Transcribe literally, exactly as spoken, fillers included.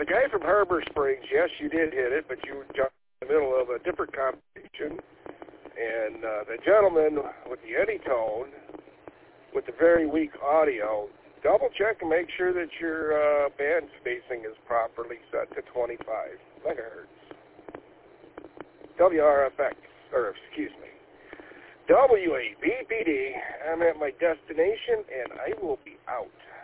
The guy from Harbor Springs, yes, you did hit it, but you were just in the middle of a different competition. And uh, the gentleman with the Eddie tone, with the very weak audio, double check and make sure that your uh, band spacing is properly set to twenty-five megahertz. W R F X, or excuse me, W A B B D. I'm at my destination, and I will be out.